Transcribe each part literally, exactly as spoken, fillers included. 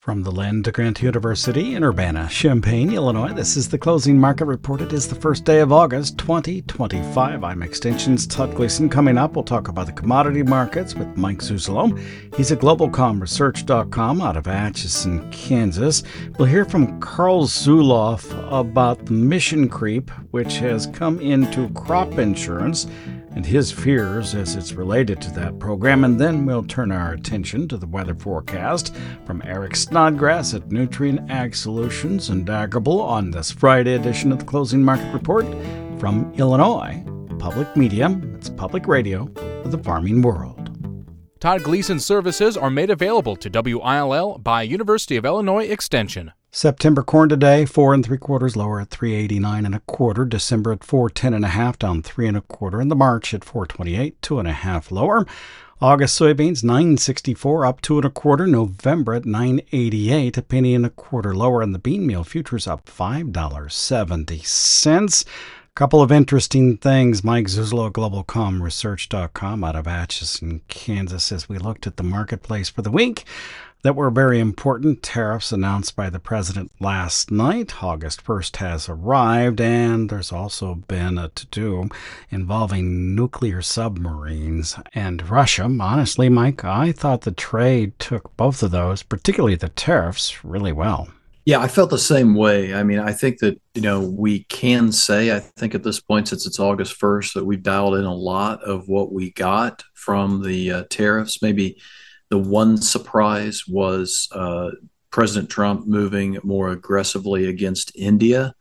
From the land to Grant University in Urbana-Champaign, Illinois, this is the Closing Market Report. It is the first day of August, twenty twenty-five. I'm Extension's Todd Gleason. Coming up, we'll talk about the commodity markets with Mike Zuzolo. He's at global com research dot com out of Atchison, Kansas. We'll hear from Carl Zulauf about the mission creep, which has come into crop insurance, and his fears as it's related to that program. And then we'll turn our attention to the weather forecast from Eric Snodgrass at Nutrien Ag Solutions and Daggerable on this Friday edition of the Closing Market Report from Illinois Public Media. It's public radio for the farming world. Todd Gleason services are made available to W I L L by University of Illinois Extension. September corn today, four and three quarters lower at three eighty-nine and a quarter. December at four ten and a half, down three and a quarter. And the March at four twenty-eight, two and a half lower. August soybeans nine sixty-four, up two and a quarter. November at nine eighty-eight, a penny and a quarter lower. And the bean meal futures up five dollars and seventy cents. Couple of interesting things. Mike Zuzolo, global com research dot com out of Atchison, Kansas, as we looked at the marketplace for the week that were very important. Tariffs announced by the president last night. August first has arrived, and there's also been a to-do involving nuclear submarines and Russia. Honestly, Mike, I thought the trade took both of those, particularly the tariffs, really well. Yeah, I felt the same way. I mean, I think that, you know, we can say, I think at this point, since it's August first, that we've dialed in a lot of what we got from the uh, tariffs. Maybe the one surprise was uh, President Trump moving more aggressively against India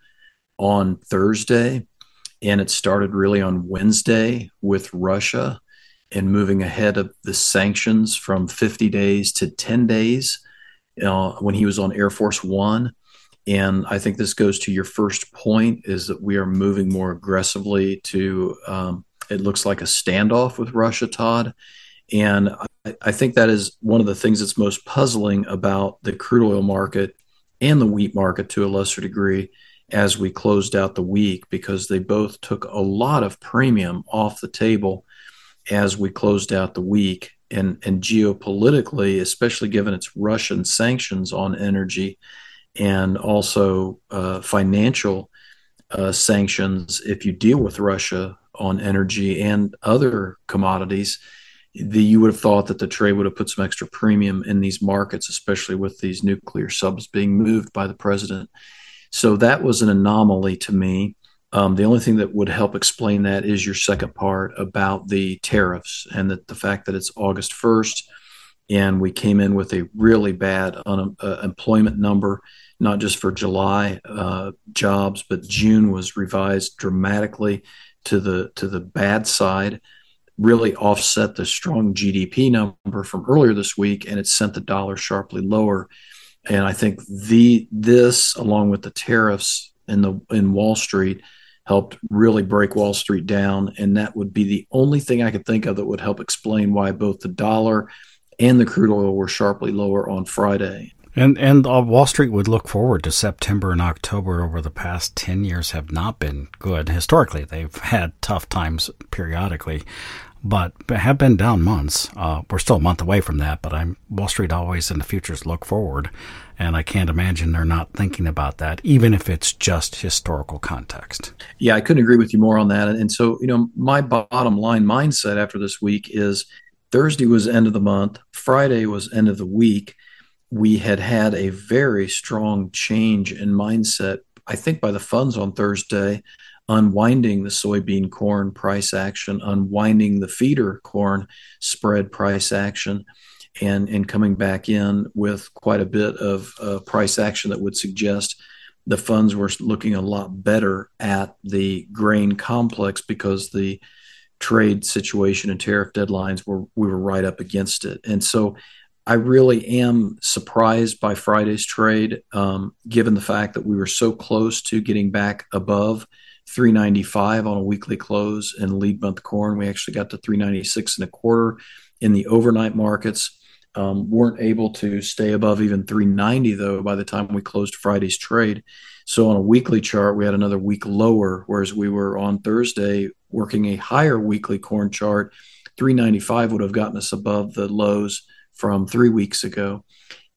on Thursday. And it started really on Wednesday with Russia and moving ahead of the sanctions from fifty days to ten days. Uh, when he was on Air Force One. And I think this goes to your first point, is that we are moving more aggressively to, um, it looks like a standoff with Russia, Todd. And I, I think that is one of the things that's most puzzling about the crude oil market and the wheat market to a lesser degree as we closed out the week, because they both took a lot of premium off the table as we closed out the week. And, and geopolitically, especially given its Russian sanctions on energy and also uh, financial uh, sanctions, if you deal with Russia on energy and other commodities, the, you would have thought that the trade would have put some extra premium in these markets, especially with these nuclear subs being moved by the president. So that was an anomaly to me. Um, the only thing that would help explain that is your second part about the tariffs and that the fact that it's August first and we came in with a really bad unemployment uh, number, not just for July uh, jobs, but June was revised dramatically to the to the bad side, really offset the strong G D P number from earlier this week, and it sent the dollar sharply lower. And I think the this, along with the tariffs in the in Wall Street, helped really break Wall Street down. And that would be the only thing I could think of that would help explain why both the dollar and the crude oil were sharply lower on Friday. And and uh, Wall Street would look forward to September and October over the past ten years have not been good. Historically, they've had tough times periodically, but have been down months. Uh, we're still a month away from that, but I'm Wall Street always in the futures look forward. And I can't imagine they're not thinking about that, even if it's just historical context. Yeah, I couldn't agree with you more on that. And so, you know, my bottom line mindset after this week is Thursday was end of the month. Friday was end of the week. We had had a very strong change in mindset, I think, by the funds on Thursday, unwinding the soybean corn price action, unwinding the feeder corn spread price action, and, and coming back in with quite a bit of uh, price action that would suggest the funds were looking a lot better at the grain complex because the trade situation and tariff deadlines were, we were right up against it. And so I really am surprised by Friday's trade, um, given the fact that we were so close to getting back above three ninety-five on a weekly close in lead month corn. We actually got to three ninety-six and a quarter in the overnight markets. Um, weren't able to stay above even three ninety, though, by the time we closed Friday's trade. So on a weekly chart, we had another week lower, whereas we were on Thursday working a higher weekly corn chart. three ninety-five would have gotten us above the lows from three weeks ago.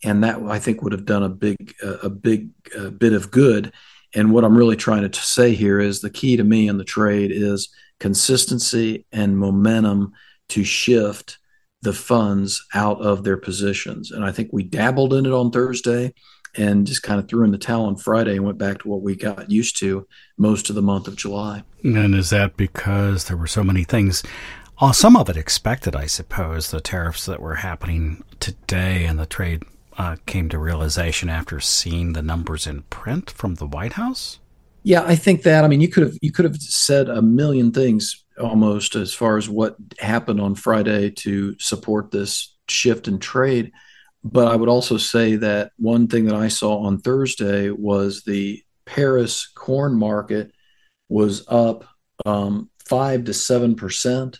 and that I think would have done a big uh, a big uh, bit of good. And what I'm really trying to say here is the key to me in the trade is consistency and momentum to shift the funds out of their positions. And I think we dabbled in it on Thursday and just kind of threw in the towel on Friday and went back to what we got used to most of the month of July. And is that because there were so many things, oh, some of it expected, I suppose, the tariffs that were happening today, and the trade uh, came to realization after seeing the numbers in print from the White House? Yeah, I think that. I mean, you could have you could have said a million things almost as far as what happened on Friday to support this shift in trade. But I would also say that one thing that I saw on Thursday was the Paris corn market was up um, five to seven percent.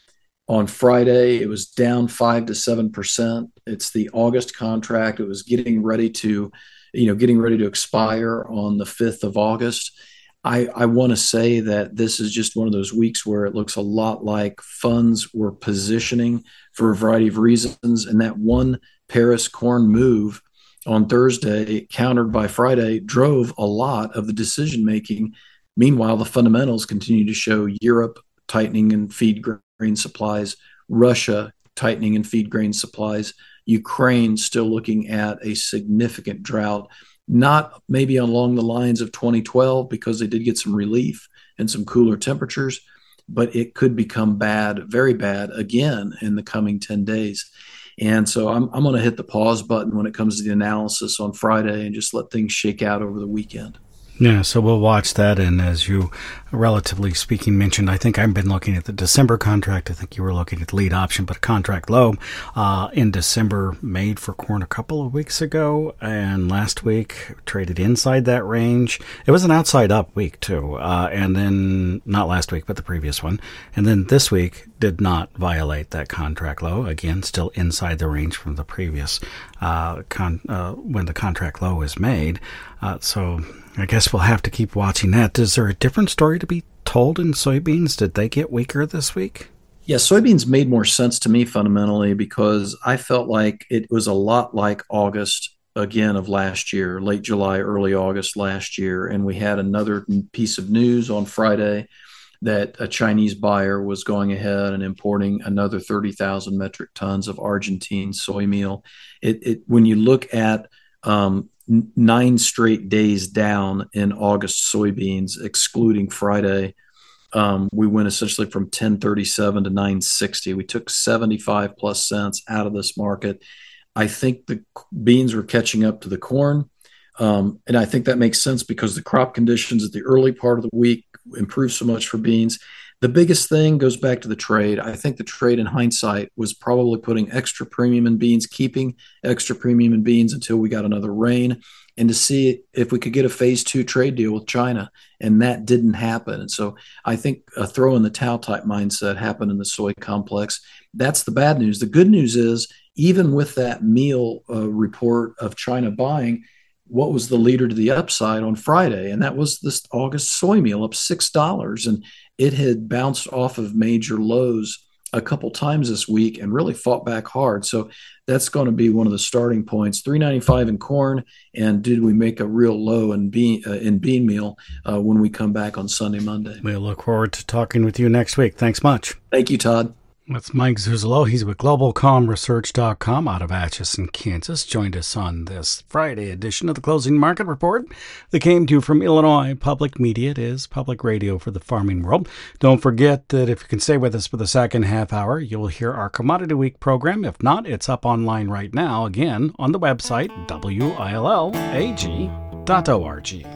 On Friday, it was down five to seven percent. It's the August contract. It was getting ready to, you know, getting ready to expire on the fifth of August. I, I want to say that this is just one of those weeks where it looks a lot like funds were positioning for a variety of reasons. And that one Paris corn move on Thursday, countered by Friday, drove a lot of the decision making. Meanwhile, the fundamentals continue to show Europe tightening in feed grain supplies, Russia tightening in feed grain supplies, Ukraine still looking at a significant drought. Not maybe along the lines of twenty twelve, because they did get some relief and some cooler temperatures, but it could become bad, very bad again in the coming ten days. And so I'm, I'm going to hit the pause button when it comes to the analysis on Friday and just let things shake out over the weekend. Yeah, so we'll watch that. And as you, relatively speaking, mentioned, I think I've been looking at the December contract. I think you were looking at the lead option, but contract low uh, in December made for corn a couple of weeks ago. And last week traded inside that range. It was an outside up week, too. Uh, and then, not last week, but the previous one. And then this week did not violate that contract low. Again, still inside the range from the previous uh, con- uh, when the contract low is made. Uh, so I guess we'll have to keep watching that. Is there a different story to be told in soybeans? Did they get weaker this week? Yeah, soybeans made more sense to me fundamentally because I felt like it was a lot like August, again, of last year, late July, early August last year. And we had another piece of news on Friday that a Chinese buyer was going ahead and importing another thirty thousand metric tons of Argentine soy meal. It, it when you look at um, nine straight days down in August soybeans, excluding Friday, um, we went essentially from ten thirty-seven to nine sixty. We took seventy-five plus cents out of this market. I think the beans were catching up to the corn. Um, and I think that makes sense because the crop conditions at the early part of the week improved so much for beans. The biggest thing goes back to the trade. I think the trade in hindsight was probably putting extra premium in beans, keeping extra premium in beans until we got another rain, and to see if we could get a phase two trade deal with China. And that didn't happen. And so I think a throw in the towel type mindset happened in the soy complex. That's the bad news. The good news is, even with that meal uh, report of China buying, what was the leader to the upside on Friday? And that was this August soy meal up six dollars. And it had bounced off of major lows a couple times this week and really fought back hard. So that's going to be one of the starting points. three ninety-five in corn. And did we make a real low in bean, uh, in bean meal uh, when we come back on Sunday, Monday? We'll look forward to talking with you next week. Thanks much. Thank you, Todd. That's Mike Zuzolo. He's with global com research dot com out of Atchison, Kansas. Joined us on this Friday edition of the Closing Market Report that came to you from Illinois Public Media. It is public radio for the farming world. Don't forget that if you can stay with us for the second half hour, you'll hear our Commodity Week program. If not, it's up online right now, again, on the website W I L L A G dot org.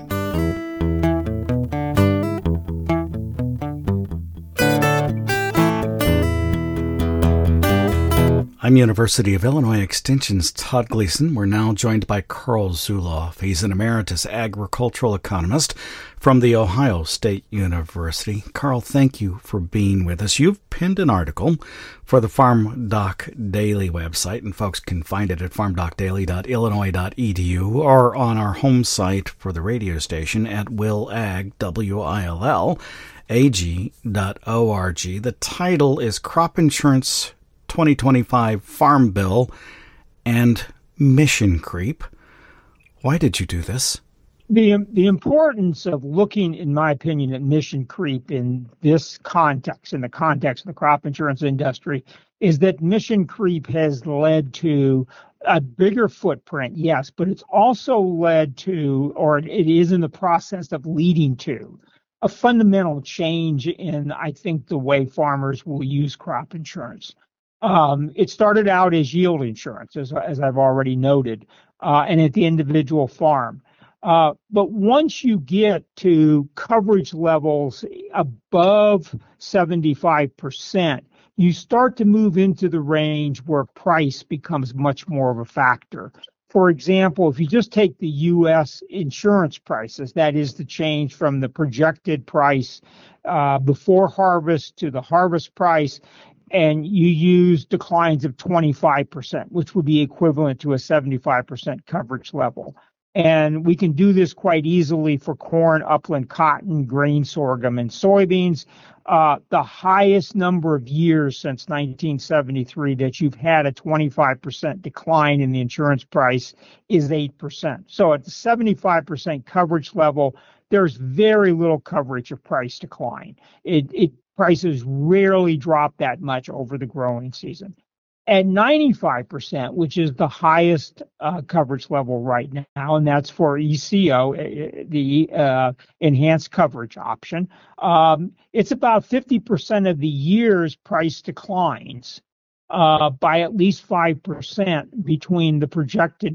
I'm University of Illinois Extension's Todd Gleason. We're now joined by Carl Zulauf. He's an emeritus agricultural economist from The Ohio State University. Carl, thank you for being with us. You've penned an article for the Farm Doc Daily website, and folks can find it at farm doc daily dot illinois dot e d u or on our home site for the radio station at willag, W I L L, A G dot org. The title is Crop Insurance twenty twenty-five Farm Bill and mission creep. Why did you do this? The, the importance of looking, in my opinion, at mission creep in this context, in the context of the crop insurance industry, is that mission creep has led to a bigger footprint, yes, but it's also led to, or it is in the process of leading to, a fundamental change in, I think, the way farmers will use crop insurance. Um, it started out as yield insurance, as, as I've already noted, uh, and at the individual farm. Uh, but once you get to coverage levels above seventy-five percent, you start to move into the range where price becomes much more of a factor. For example, if you just take the U S insurance prices, that is the change from the projected price uh, before harvest to the harvest price, and you use declines of twenty-five percent, which would be equivalent to a seventy-five percent coverage level. And we can do this quite easily for corn, upland cotton, grain, sorghum, and soybeans. Uh, the highest number of years since nineteen seventy-three that you've had a twenty-five percent decline in the insurance price is eight percent. So at the seventy-five percent coverage level, there's very little coverage of price decline. It, it prices rarely drop that much over the growing season. At ninety-five percent, which is the highest uh, coverage level right now, and that's for E C O, the uh, enhanced coverage option, um, it's about fifty percent of the year's price declines uh, by at least five percent between the projected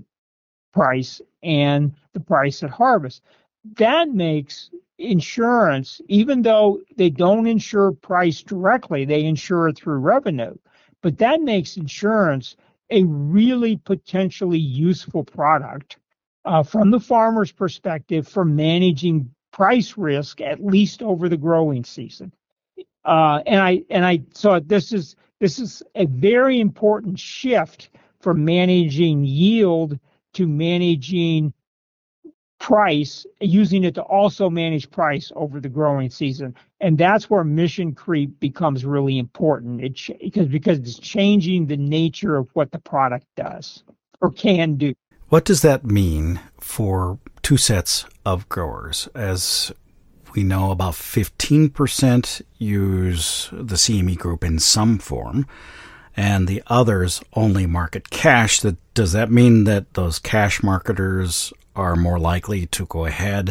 price and the price at harvest. That makes insurance, even though they don't insure price directly, they insure it through revenue. But that makes insurance a really potentially useful product uh, from the farmer's perspective for managing price risk, at least over the growing season. Uh, and I and I so this is this is a very important shift from managing yield to managing price, using it to also manage price over the growing season. And that's where mission creep becomes really important. It ch- because, because it's changing the nature of what the product does or can do. What does that mean for two sets of growers? As we know, about fifteen percent use the C M E group in some form, and the others only market cash. That, does that mean that those cash marketers are more likely to go ahead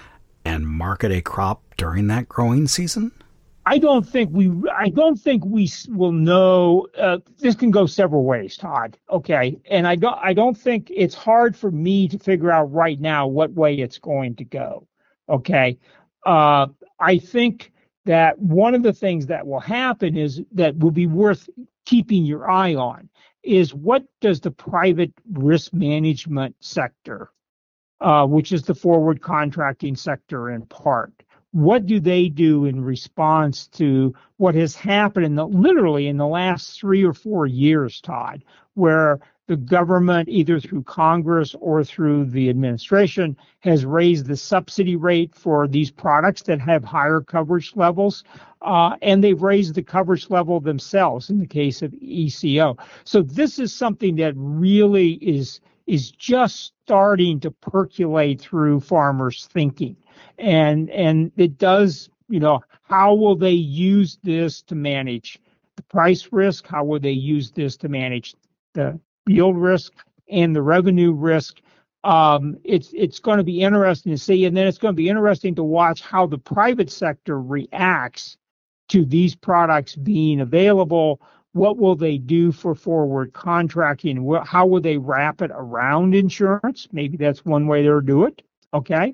and market a crop during that growing season? I don't think we. I don't think we will know. Uh, this can go several ways, Todd. Okay, and I don't. I don't think it's hard for me to figure out right now what way it's going to go. Okay, uh, I think that one of the things that will happen is that will be worth keeping your eye on is what does the private risk management sector, Uh, which is the forward contracting sector in part. What do they do in response to what has happened in the, literally in the last three or four years, Todd, where the government, either through Congress or through the administration, has raised the subsidy rate for these products that have higher coverage levels, uh, and they've raised the coverage level themselves in the case of E C O. So this is something that really is is just starting to percolate through farmers' thinking. And and it does, you know, how will they use this to manage the price risk? How will they use this to manage the yield risk and the revenue risk? Um, it's it's going to be interesting to see. And then it's going to be interesting to watch how the private sector reacts to these products being available. What will they do for forward contracting? How will they wrap it around insurance? Maybe that's one way they'll do it. Okay.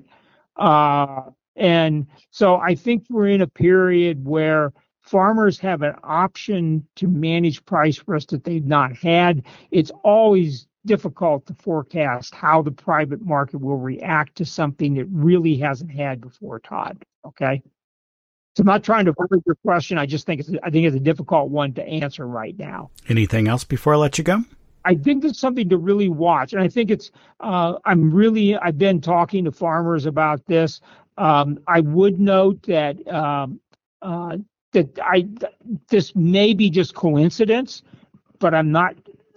Uh, and so I think we're in a period where farmers have an option to manage price risk that they've not had. It's always difficult to forecast how the private market will react to something that really hasn't had before, Todd. Okay. So I'm not trying to avoid your question. I just think it's I think it's a difficult one to answer right now. Anything else before I let you go? I think it's something to really watch, and I think it's. Uh, I'm really. I've been talking to farmers about this. Um, I would note that um, uh, that I this may be just coincidence, but I'm not.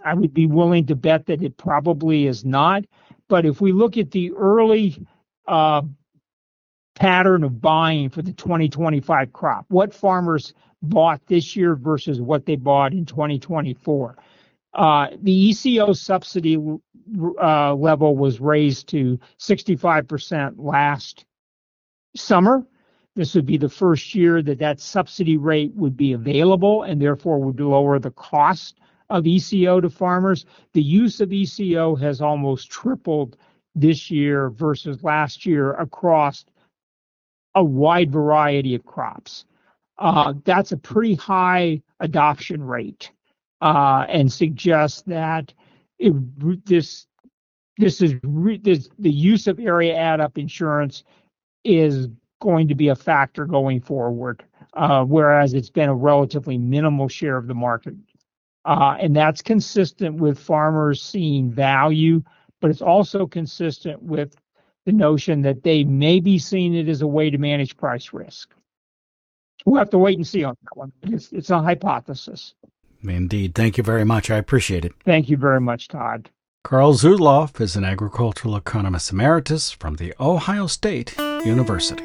I would be willing to bet that it probably is not. But if we look at the early uh, pattern of buying for the twenty twenty-five crop, what farmers bought this year versus what they bought in twenty twenty-four. Uh, the E C O subsidy uh, level was raised to sixty-five percent last summer. This would be the first year that that subsidy rate would be available and therefore would lower the cost of E C O to farmers. The use of E C O has almost tripled this year versus last year across a wide variety of crops. Uh, that's a pretty high adoption rate, uh, and suggests that it, this this is re, this, the use of area add-up insurance is going to be a factor going forward, uh, whereas it's been a relatively minimal share of the market. Uh, and that's consistent with farmers seeing value, but it's also consistent with the notion that they may be seeing it as a way to manage price risk. We'll have to wait and see on that one. It's, it's a hypothesis. Indeed. Thank you very much. I appreciate it. Thank you very much, Todd. Carl Zudloff is an agricultural economist emeritus from the Ohio State University.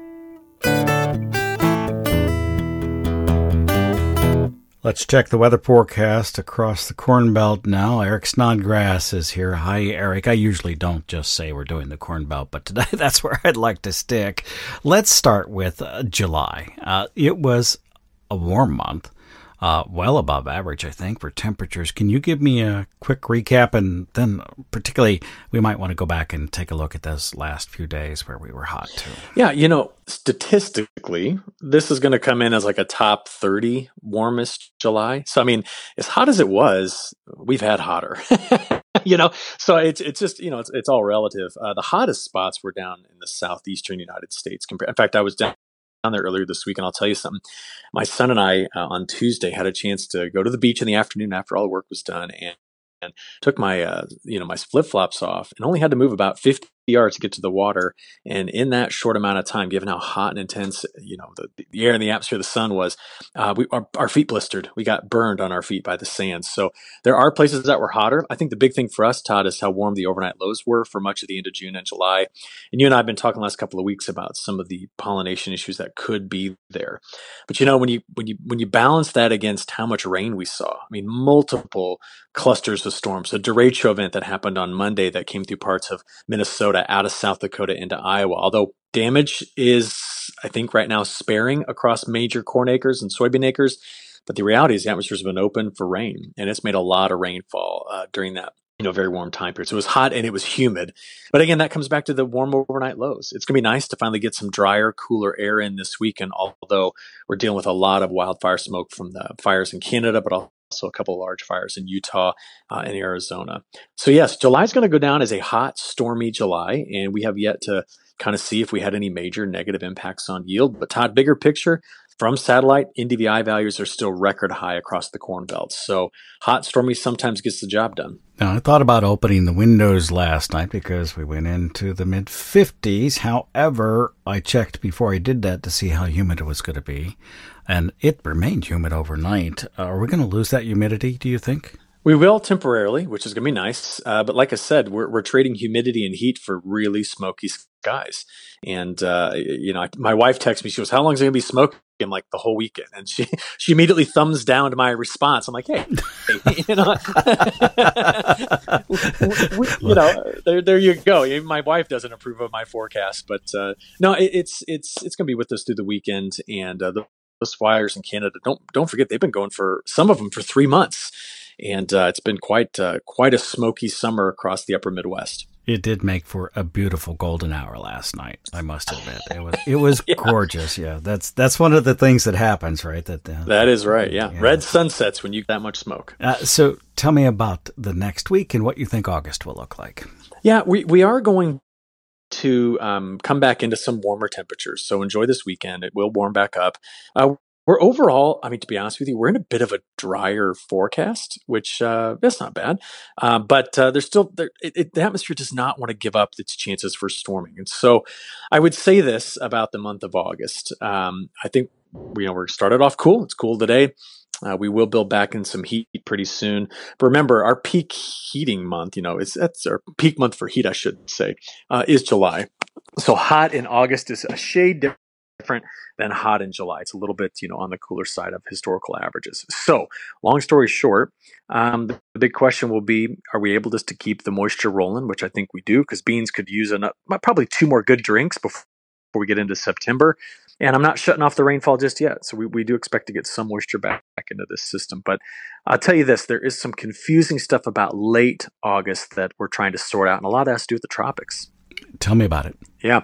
Let's check the weather forecast across the Corn Belt now. Eric Snodgrass is here. Hi, Eric. I usually don't just say we're doing the Corn Belt, but today that's where I'd like to stick. Let's start with uh, July. Uh, it was a warm month, uh, well above average, I think, for temperatures. Can you give me a quick recap? And then particularly, we might want to go back and take a look at those last few days where we were hot, too. Yeah, you know, statistically, this is going to come in as like a top thirty warmest July. So, I mean, as hot as it was, we've had hotter, you know, so it's it's just, you know, it's, it's all relative. Uh, the hottest spots were down in the southeastern United States. In fact, I was down there earlier this week, and I'll tell you something. My son and I uh, on Tuesday had a chance to go to the beach in the afternoon after all the work was done, and, and took my, uh, you know, my flip flops off, and only had to move about fifty yards to get to the water. And in that short amount of time, given how hot and intense, you know, the, the air and the atmosphere, the sun was, uh, we our, our feet blistered. We got burned on our feet by the sand. So there are places that were hotter. I think the big thing for us, Todd, is how warm the overnight lows were for much of the end of June and July. And you and I have been talking the last couple of weeks about some of the pollination issues that could be there. But you know, when you when you when you balance that against how much rain we saw, I mean, multiple clusters of storms. A derecho event that happened on Monday that came through parts of Minnesota, out of South Dakota into Iowa. Although damage is, I think, right now sparing across major corn acres and soybean acres, but the reality is the atmosphere's been open for rain, and it's made a lot of rainfall uh, during that, you know, very warm time period. So it was hot and it was humid. But again, that comes back to the warm overnight lows. It's going to be nice to finally get some drier, cooler air in this weekend, although we're dealing with a lot of wildfire smoke from the fires in Canada, but also also a couple of large fires in Utah uh, and Arizona. So yes, July is going to go down as a hot, stormy July, and we have yet to kind of see if we had any major negative impacts on yield. But Todd, bigger picture, from satellite, N D V I values are still record high across the Corn Belt. So hot, stormy sometimes gets the job done. Now, I thought about opening the windows last night because we went into the mid fifties. However, I checked before I did that to see how humid it was going to be, and it remained humid overnight. Uh, are we going to lose that humidity, do you think? We will temporarily, which is going to be nice. Uh, but like I said, we're we're trading humidity and heat for really smoky skies. And, uh, you know, my wife texts me, she goes, how long is it going to be smoking? I'm like, the whole weekend. And she, she immediately thumbs down to my response. I'm like, hey, hey you know, you know, there, there you go. Even my wife doesn't approve of my forecast, but, uh, no, it, it's, it's, it's going to be with us through the weekend. And, uh, the, those fires in Canada, don't, don't forget, they've been going for some of them for three months. And, uh, it's been quite, uh, quite a smoky summer across the upper Midwest. It did make for a beautiful golden hour last night, I must admit. It was it was yeah. gorgeous. Yeah, that's that's one of the things that happens, right? That uh, that is right. Yeah. yeah, red sunsets when you get that much smoke. Uh, so tell me about the next week and what you think August will look like. Yeah, we we are going to um, come back into some warmer temperatures. So enjoy this weekend. It will warm back up. Uh, We're overall, I mean, to be honest with you, we're in a bit of a drier forecast, which uh, that's not bad. Uh, but uh, there's still, there, it, it, the atmosphere does not want to give up its chances for storming. And so I would say this about the month of August. Um, I think, you know, we're started off cool. It's cool today. Uh, we will build back in some heat pretty soon. But remember, our peak heating month, you know, it's that's our peak month for heat, I should say, uh, is July. So hot in August is a shade different than hot in July. It's a little bit, you know, on the cooler side of historical averages. So long story short, um, the, the big question will be, are we able just to keep the moisture rolling, which I think we do, because beans could use enough, probably two more good drinks before, before we get into September. And I'm not shutting off the rainfall just yet. So we, we do expect to get some moisture back, back into this system. But I'll tell you this, there is some confusing stuff about late August that we're trying to sort out. And a lot of that has to do with the tropics. Tell me about it. Yeah.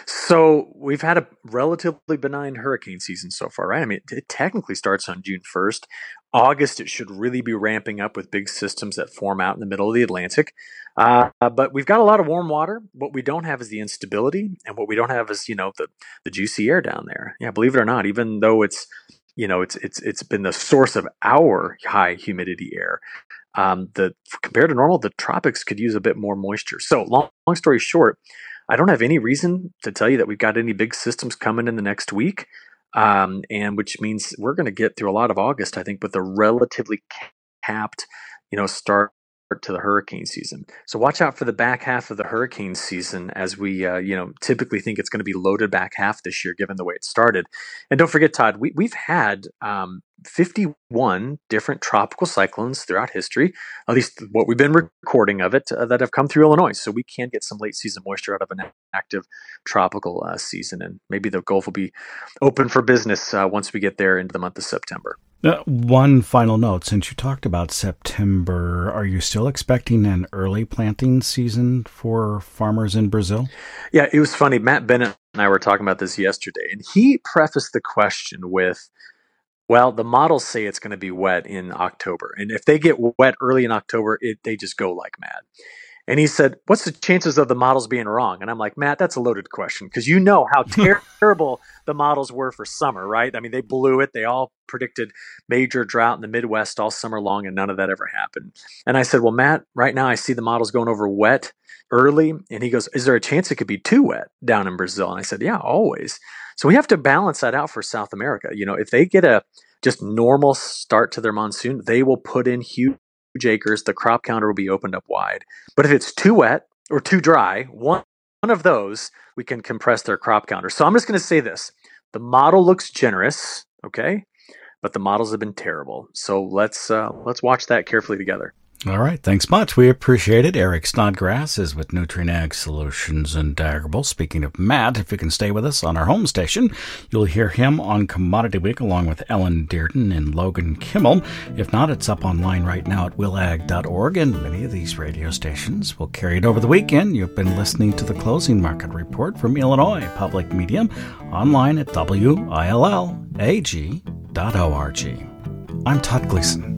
So we've had a relatively benign hurricane season so far, right? I mean, it, it technically starts on June first. August, it should really be ramping up with big systems that form out in the middle of the Atlantic. Uh, but we've got a lot of warm water. What we don't have is the instability. And what we don't have is, you know, the, the juicy air down there. Yeah, believe it or not, even though it's, you know, it's it's it's been the source of our high humidity air. Um, the compared to normal, the tropics could use a bit more moisture. So long, long story short, I don't have any reason to tell you that we've got any big systems coming in the next week, um, and which means we're going to get through a lot of August, I think, with a relatively capped, you know, start to the hurricane season. So watch out for the back half of the hurricane season, as we, uh, you know, typically think it's going to be loaded back half this year, given the way it started. And don't forget, Todd, we, we've had um, fifty-one different tropical cyclones throughout history, at least what we've been recording of it, uh, that have come through Illinois. So we can get some late season moisture out of an active tropical uh, season. And maybe the Gulf will be open for business uh, once we get there into the month of September. Uh, one final note, since you talked about September, are you still expecting an early planting season for farmers in Brazil? Yeah, it was funny. Matt Bennett and I were talking about this yesterday, and he prefaced the question with, well, the models say it's going to be wet in October. And if they get wet early in October, it, they just go like mad. And he said, what's the chances of the models being wrong? And I'm like, Matt, that's a loaded question, because you know how ter- terrible the models were for summer, right? I mean, they blew it. They all predicted major drought in the Midwest all summer long, and none of that ever happened. And I said, well, Matt, right now I see the models going over wet early. And he goes, is there a chance it could be too wet down in Brazil? And I said, yeah, always. So we have to balance that out for South America. You know, if they get a just normal start to their monsoon, they will put in huge acres, the crop counter will be opened up wide. But if it's too wet or too dry, one, one of those, we can compress their crop counter. So I'm just going to say this. The model looks generous, okay? But the models have been terrible. So let's uh, let's watch that carefully together. All right. Thanks much. We appreciate it. Eric Snodgrass is with Nutrien Ag Solutions and Daggerable. Speaking of Matt, if you can stay with us on our home station, you'll hear him on Commodity Week along with Ellen Dearden and Logan Kimmel. If not, it's up online right now at will ag dot org, and many of these radio stations will carry it over the weekend. You've been listening to the Closing Market Report from Illinois Public Media, online at will ag dot org. I'm Todd Gleason.